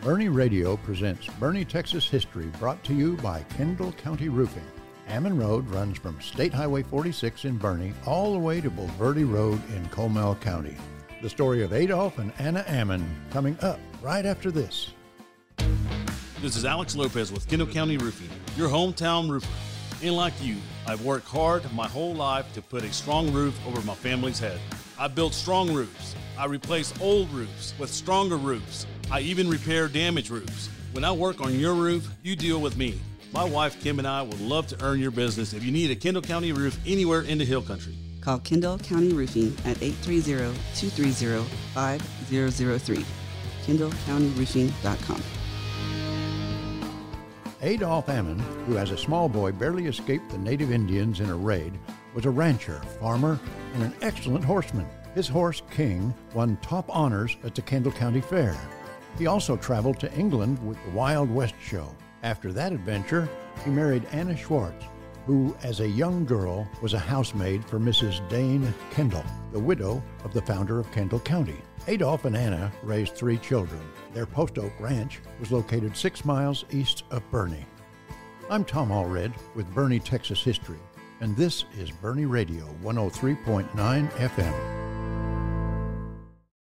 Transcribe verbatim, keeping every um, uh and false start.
Bernie Radio presents Bernie, Texas History, brought to you by Kendall County Roofing. Ammon Road runs from State Highway forty-six in Bernie all the way to Bulverde Road in Comal County. The story of Adolph and Anna Ammon coming up right after this. This is Alex Lopez with Kendall County Roofing, your hometown roofer. And like you, I've worked hard my whole life to put a strong roof over my family's head. I built strong roofs. I replace old roofs with stronger roofs. I even repair damaged roofs. When I work on your roof, you deal with me. My wife, Kim, and I would love to earn your business if you need a Kendall County roof anywhere in the Hill Country. Call Kendall County Roofing at eight three zero, two three zero, five zero zero three. kendall county roofing dot com. Adolph Ammon, who as a small boy barely escaped the native Indians in a raid, was a rancher, farmer, and an excellent horseman. His horse, King, won top honors at the Kendall County Fair. He also traveled to England with the Wild West Show. After that adventure, he married Anna Schwartz, who, as a young girl, was a housemaid for Missus Dane Kendall, the widow of the founder of Kendall County. Adolph and Anna raised three children. Their Post Oak Ranch was located six miles east of Bernie. I'm Tom Allred with Bernie, Texas History, and this is Bernie Radio one oh three point nine F M.